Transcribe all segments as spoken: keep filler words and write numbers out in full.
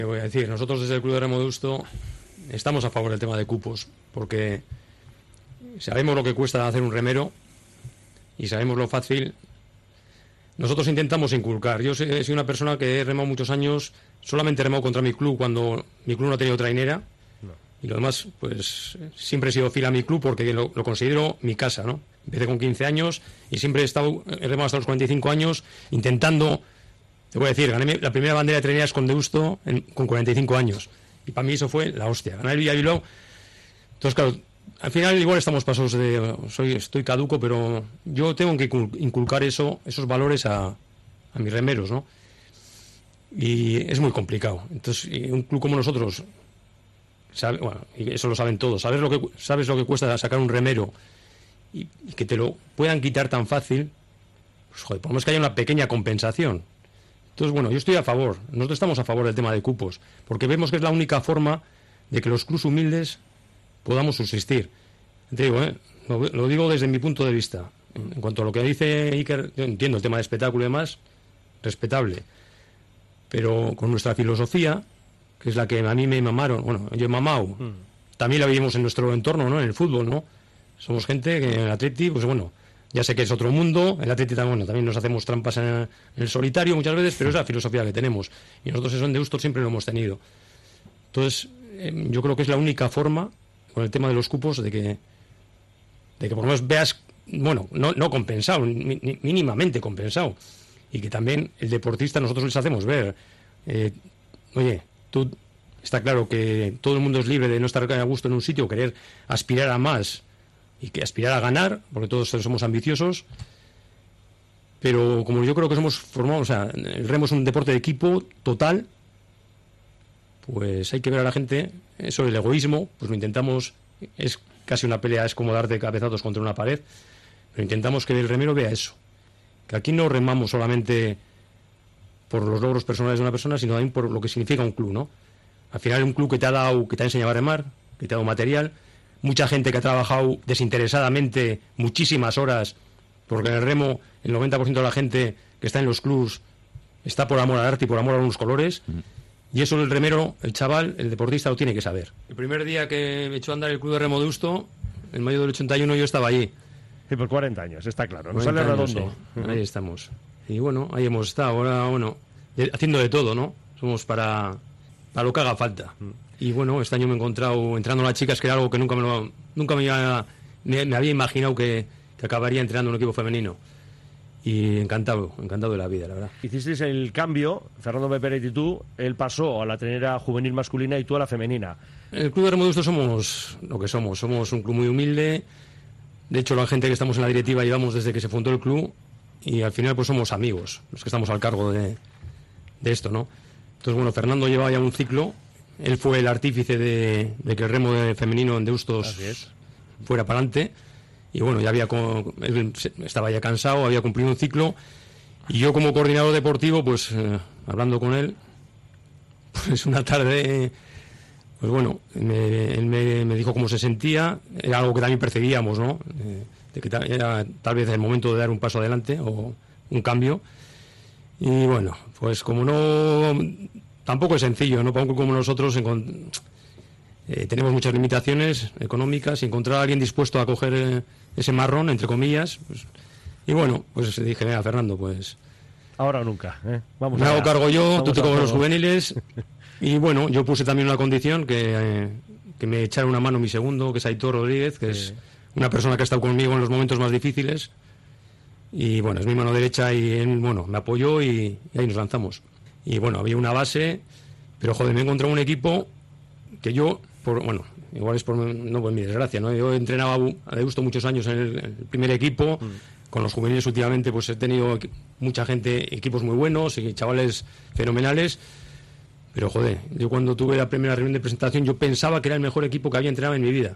Te voy a decir, nosotros desde el Club de Remo Deusto estamos a favor del tema de cupos, porque sabemos lo que cuesta hacer un remero y sabemos lo fácil. Nosotros intentamos inculcar. Yo soy una persona que he remado muchos años, solamente he remado contra mi club cuando mi club no ha tenido trainera, no. Y lo demás, pues siempre he sido fiel a mi club porque lo, lo considero mi casa, ¿no? Empecé con quince años y siempre he estado, he remado hasta los cuarenta y cinco años intentando. Te voy a decir, gané la primera bandera de traineras con Deusto en, con cuarenta y cinco años. Y para mí eso fue la hostia. Ganar el Villabilbao. Entonces, claro, al final igual estamos pasos de... soy Estoy caduco, pero yo tengo que inculcar eso, esos valores a, a mis remeros, ¿no? Y es muy complicado. Entonces, un club como nosotros, sabe, bueno, y eso lo saben todos, sabes lo que, sabes lo que cuesta sacar un remero y, y que te lo puedan quitar tan fácil, pues joder, por lo menos que haya una pequeña compensación. Entonces, bueno, yo estoy a favor, nosotros estamos a favor del tema de cupos, porque vemos que es la única forma de que los clubs humildes podamos subsistir. Te digo, ¿eh? lo, lo digo desde mi punto de vista. En cuanto a lo que dice Iker, yo entiendo el tema de espectáculo y demás, respetable. Pero con nuestra filosofía, que es la que a mí me mamaron, bueno, yo he mamado, mm. también la vivimos en nuestro entorno, ¿no? En el fútbol, ¿no? Somos gente que en el Atleti, pues bueno, ya sé que es otro mundo, el Atleti también, bueno, también nos hacemos trampas en el, en el solitario muchas veces, pero es la filosofía que tenemos. Y nosotros eso en Deusto siempre lo hemos tenido. Entonces, eh, yo creo que es la única forma, con el tema de los cupos, de que, de que por lo menos veas, bueno, no, no compensado, mi, mínimamente compensado. Y que también el deportista nosotros les hacemos ver, eh, oye, tú, está claro que todo el mundo es libre de no estar a gusto en un sitio, querer aspirar a más y que aspirar a ganar, porque todos somos ambiciosos, pero como yo creo que somos formados, o sea, el remo es un deporte de equipo total, pues hay que ver a la gente, eso, el egoísmo, pues lo intentamos, es casi una pelea, es como darte cabezazos contra una pared, pero intentamos que el remero vea eso, que aquí no remamos solamente por los logros personales de una persona, sino también por lo que significa un club, ¿no? Al final un club que te ha dado, que te ha enseñado a remar, que te ha dado material, mucha gente que ha trabajado desinteresadamente muchísimas horas, porque en el remo el noventa por ciento de la gente que está en los clubs está por amor al arte y por amor a unos colores, mm. y eso el remero, el chaval, el deportista lo tiene que saber. El primer día que me echó a andar el Club de Remo Deusto, en mayo del ochenta y uno, yo estaba allí. Y por cuarenta años, está claro, no sale redondo. Sí. Ahí estamos. Y bueno, ahí hemos estado, ahora, bueno, haciendo de todo, ¿no? Somos para, para lo que haga falta. Mm. Y bueno, este año me he encontrado entrando a las chicas, que era algo que nunca me, lo, nunca me, había, me, me había imaginado que, que acabaría entrenando en un equipo femenino. Y encantado, encantado de la vida, la verdad. Hicisteis el cambio, Fernando Peperet y tú, él pasó a la trainera juvenil masculina y tú a la femenina. El Club de Remo Deusto somos lo que somos, somos un club muy humilde. De hecho, la gente que estamos en la directiva llevamos desde que se fundó el club y al final pues somos amigos, los que estamos al cargo de, de esto, ¿no? Entonces, bueno, Fernando llevaba ya un ciclo, él fue el artífice de, de que el remo de femenino en Deustos fuera para adelante. Y bueno, ya había él estaba ya cansado, había cumplido un ciclo, y yo como coordinador deportivo, pues eh, hablando con él, pues una tarde, pues bueno, me, él me, me dijo cómo se sentía, era algo que también percibíamos, ¿no? Eh, de que ta, era tal vez el momento de dar un paso adelante o un cambio. Y bueno, pues como no, tampoco es sencillo, ¿no? Para un club como nosotros, en, eh, tenemos muchas limitaciones económicas, y encontrar a alguien dispuesto a coger eh, ese marrón, entre comillas, pues, y bueno, pues dije, mira, Fernando, pues ahora o nunca, ¿eh? Vamos me a hago cargo yo, Vamos tú te coges los todo. juveniles. Y bueno, yo puse también una condición, que, eh, que me echara una mano mi segundo, que es Aitor Rodríguez, que sí. es una persona que ha estado conmigo en los momentos más difíciles, y bueno, es mi mano derecha, y él, bueno, me apoyó, y, y ahí nos lanzamos. Y bueno, había una base, pero joder, me he encontrado un equipo que yo, por, bueno, igual es por, no por mi desgracia, ¿no? Yo entrenaba a Deusto muchos años en el, en el primer equipo, mm. con los juveniles últimamente pues he tenido mucha gente, equipos muy buenos y chavales fenomenales, pero joder, yo cuando tuve la primera reunión de presentación yo pensaba que era el mejor equipo que había entrenado en mi vida,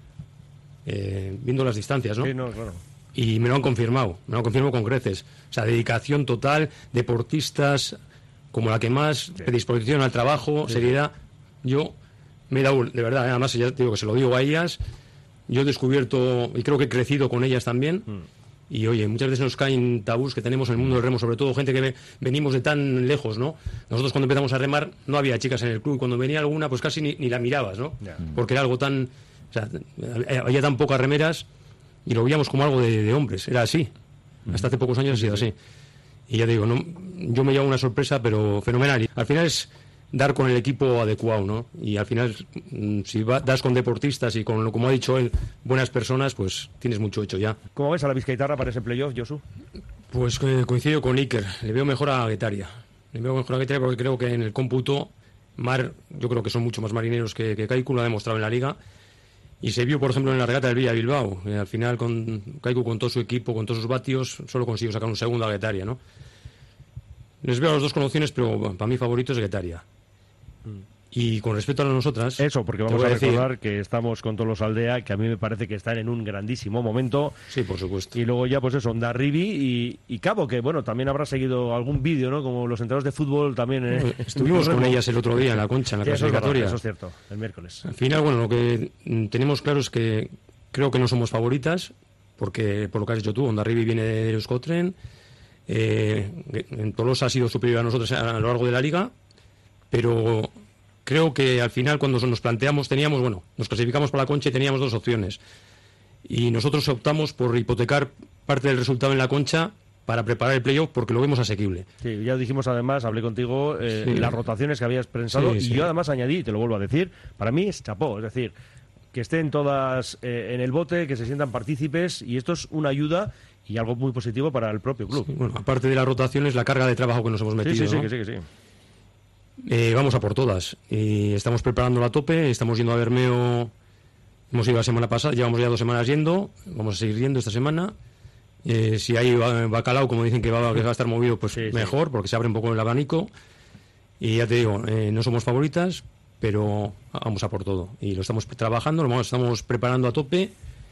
eh, viendo las distancias, ¿no? Sí, no, claro. Y me lo han confirmado, me lo han confirmado con creces, o sea, dedicación total, deportistas como la que más, sí. predisposición al trabajo, sí. seriedad. Yo me he dado, de verdad, ¿eh? Además ya te digo que se lo digo a ellas, yo he descubierto y creo que he crecido con ellas también, mm. Y oye, muchas veces nos caen tabús que tenemos en el mundo del remo, sobre todo gente que ve, venimos de tan lejos, ¿no? Nosotros cuando empezamos a remar no había chicas en el club, y cuando venía alguna pues casi ni, ni la mirabas, ¿no? Yeah. Porque era algo tan... O sea, había tan pocas remeras y lo veíamos como algo de, de hombres, era así. Mm. Hasta hace pocos años ha sido así. Y ya te digo, no, yo me llevo una sorpresa, pero fenomenal. Y al final es dar con el equipo adecuado, ¿no? Y al final, si va, das con deportistas y con, como ha dicho él, buenas personas, pues tienes mucho hecho ya. ¿Cómo ves a la Vizcaitarra para ese playoff, Josu? Pues eh, coincido con Iker, le veo mejor a Guetaria. Le veo mejor a Guetaria porque creo que en el cómputo, Mar, yo creo que son mucho más marineros que, que Kaiku, lo ha demostrado en la Liga. Y se vio, por ejemplo, en la regata del Villa Bilbao. Eh, al final, con Kaiku, con todo su equipo, con todos sus vatios, solo consiguió sacar un segundo a Guetaria, ¿no? Les veo a los dos con opciones, pero para mí favorito es Guetaria. Y con respecto a nosotras... Eso, porque vamos a, a recordar que estamos con todos los Aldea, que a mí me parece que están en un grandísimo momento. Sí, por supuesto. Y luego ya, pues eso, Ondarribi y, y Cabo, que bueno, también habrá seguido algún vídeo, ¿no? Como los entrenadores de fútbol también... ¿eh? Estuvimos con ellas el otro día en la Concha, en la sí, clasificatoria. Eso es, verdad, eso es cierto, el miércoles. Al final, bueno, lo que tenemos claro es que creo que no somos favoritas, porque por lo que has dicho tú, Ondarribi viene de Euskotren, eh, en Tolosa ha sido superior a nosotros a lo largo de la Liga, pero... Creo que al final cuando nos planteamos teníamos, bueno, nos clasificamos para la Concha y teníamos dos opciones. Y nosotros optamos por hipotecar parte del resultado en la Concha para preparar el playoff porque lo vemos asequible. Sí, ya dijimos además, hablé contigo, eh, sí. las rotaciones que habías pensado sí, y sí. yo además añadí, te lo vuelvo a decir, para mí es chapó, es decir, que estén todas eh, en el bote, que se sientan partícipes y esto es una ayuda y algo muy positivo para el propio club. Sí, bueno, aparte de las rotaciones, la carga de trabajo que nos hemos metido. Sí, sí, ¿no? sí, que sí, que sí. Eh, vamos a por todas y estamos preparándola a tope, estamos yendo a Bermeo, hemos ido la semana pasada, llevamos ya dos semanas yendo, vamos a seguir yendo esta semana. Eh, si hay bacalao, como dicen que va, que va a estar movido, pues sí, mejor, sí. porque se abre un poco el abanico. Y ya te digo, eh, no somos favoritas, pero vamos a por todo y lo estamos trabajando, lo estamos preparando a tope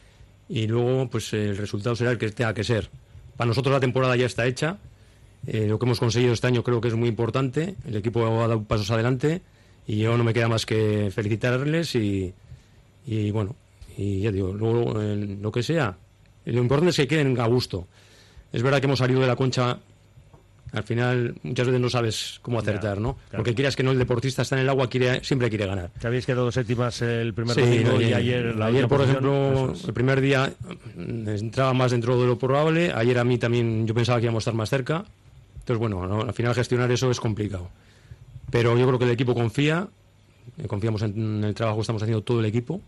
y luego pues el resultado será el que tenga que ser. Para nosotros la temporada ya está hecha. Eh, lo que hemos conseguido este año creo que es muy importante. El equipo ha dado pasos adelante y yo no me queda más que felicitarles y, y bueno, y ya digo, luego eh, lo que sea, lo importante es que queden a gusto. Es verdad que hemos salido de la Concha, al final muchas veces no sabes cómo acertar, ¿no? Claro. Porque quieras que no, el deportista está en el agua, quiere, siempre quiere ganar. Que habéis quedado séptimas el primer sí, domingo no, y ayer la Ayer, por posición, ejemplo, el primer día entraba más dentro de lo probable. Ayer a mí también yo pensaba que íbamos a estar más cerca. Entonces, bueno, ¿no? Al final gestionar eso es complicado. Pero yo creo que el equipo confía, confiamos en el trabajo que estamos haciendo todo el equipo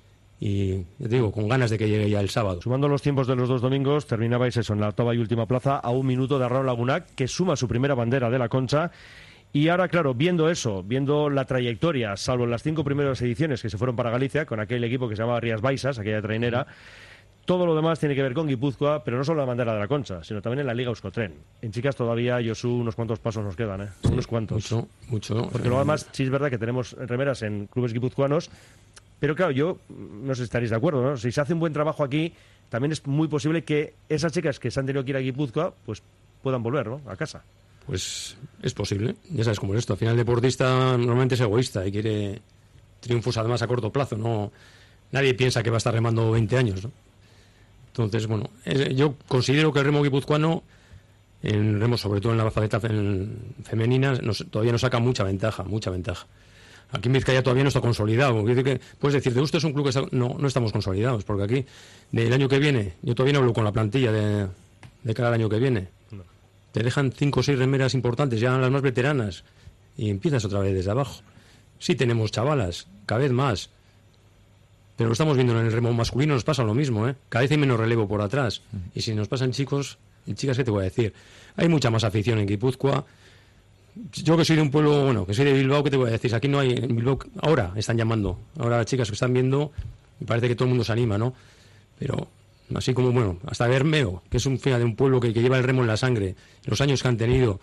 y, ya te digo, con ganas de que llegue ya el sábado. Sumando los tiempos de los dos domingos, terminabais eso en la octava y última plaza a un minuto de Arrao Lagunac, que suma su primera bandera de la Concha. Y ahora, claro, viendo eso, viendo la trayectoria, salvo las cinco primeras ediciones que se fueron para Galicia, con aquel equipo que se llamaba Rías Baixas, aquella trainera, todo lo demás tiene que ver con Guipúzcoa, pero no solo la bandera de la Concha, sino también en la Liga Euskotren. En chicas todavía, Josu, unos cuantos pasos nos quedan, ¿eh? Sí, unos cuantos. Mucho, mucho. Porque luego además, sí es verdad que tenemos remeras en clubes guipuzcoanos, pero claro, yo no sé si estaréis de acuerdo, ¿no? Si se hace un buen trabajo aquí, también es muy posible que esas chicas que se han tenido que ir a Guipúzcoa, pues puedan volver, ¿no? A casa. Pues es posible, ya sabes cómo es esto. Al final el deportista normalmente es egoísta y quiere triunfos además a corto plazo, ¿no? Nadie piensa que va a estar remando veinte años, ¿no? Entonces, bueno, yo considero que el remo guipuzcoano, en remo, sobre todo en la faceta femenina, nos, todavía nos saca mucha ventaja, mucha ventaja. Aquí en Vizcaya todavía no está consolidado. Que, puedes decir, de usted es un club que está... No, no estamos consolidados, porque aquí, del año que viene, yo todavía no hablo con la plantilla de, de cada año que viene. No. Te dejan cinco o seis remeras importantes, ya las más veteranas, y empiezas otra vez desde abajo. Sí tenemos chavalas, cada vez más. Pero lo estamos viendo en el remo masculino, nos pasa lo mismo, ¿eh? Cada vez hay menos relevo por atrás. Y si nos pasan chicos y chicas, ¿qué te voy a decir? Hay mucha más afición en Guipúzcoa. Yo que soy de un pueblo, bueno, que soy de Bilbao, ¿qué te voy a decir? Aquí no hay, en Bilbao, ahora están llamando. Ahora chicas que están viendo, me parece que todo el mundo se anima, ¿no? Pero así como, bueno, hasta Bermeo, que es un fea de un pueblo que, que lleva el remo en la sangre, los años que han tenido.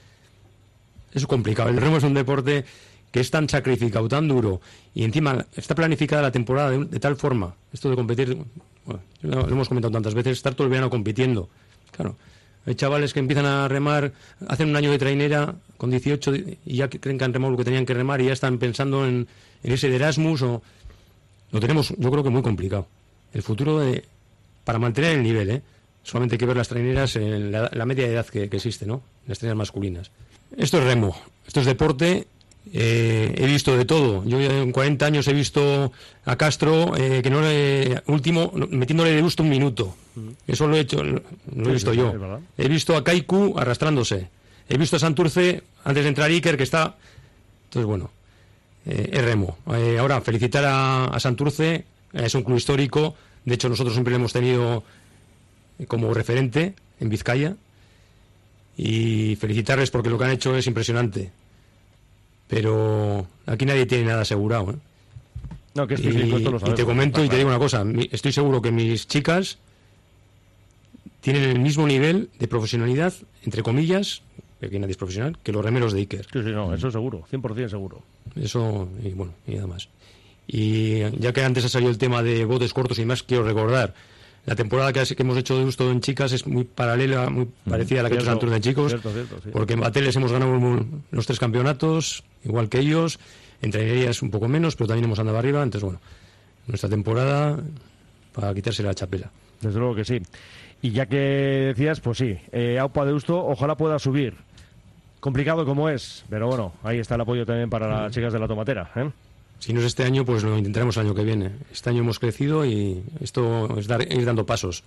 Es complicado. El remo es un deporte que es tan sacrificado, tan duro, y encima está planificada la temporada de, de tal forma, esto de competir, bueno, lo hemos comentado tantas veces, estar todo el verano compitiendo. Claro, hay chavales que empiezan a remar, hacen un año de trainera con dieciocho y ya creen que han remado lo que tenían que remar y ya están pensando en, en ese de Erasmus. O lo tenemos, yo creo que muy complicado. El futuro de, para mantener el nivel, ¿eh? solamente hay que ver las traineras, en la, la media de edad que, que existe, ¿no? Las traineras masculinas. Esto es remo, esto es deporte. Eh, he visto de todo. Yo en cuarenta años he visto a Castro eh, que no le, último metiéndole de gusto un minuto. Eso lo he hecho, lo, lo he visto sí, yo. Sí, he visto a Kaiku arrastrándose. He visto a Santurce antes de entrar Iker que está. Entonces bueno, eh, es remo. Eh, ahora felicitar a, a Santurce, eh, es un club histórico. De hecho nosotros siempre lo hemos tenido como referente en Vizcaya y felicitarles porque lo que han hecho es impresionante. Pero aquí nadie tiene nada asegurado, ¿eh? No, que es y, esto lo sabemos, y te comento está y te claro. digo una cosa, mi, estoy seguro que mis chicas tienen el mismo nivel de profesionalidad, entre comillas, que aquí nadie es profesional, que los remeros de Iker. Sí, sí, no, eso seguro, cien por ciento seguro. Eso, y bueno, y nada más. Y ya que antes ha salido el tema de botes cortos y más, quiero recordar, la temporada que, que hemos hecho de gusto en chicas es muy paralela, muy parecida a la que ha hecho Santurce en chicos, cierto, cierto, sí. porque en Bateles hemos ganado los tres campeonatos, igual que ellos, en trainerías un poco menos, pero también hemos andado arriba, entonces bueno, nuestra temporada para quitarse la chapela. Desde luego que sí. Y ya que decías, pues sí, eh, Aupa Deusto, ojalá pueda subir. Complicado como es, pero bueno, ahí está el apoyo también para las chicas de la Tomatera, ¿eh? Si no es este año, pues lo intentaremos el año que viene. Este año hemos crecido y esto es dar, ir dando pasos.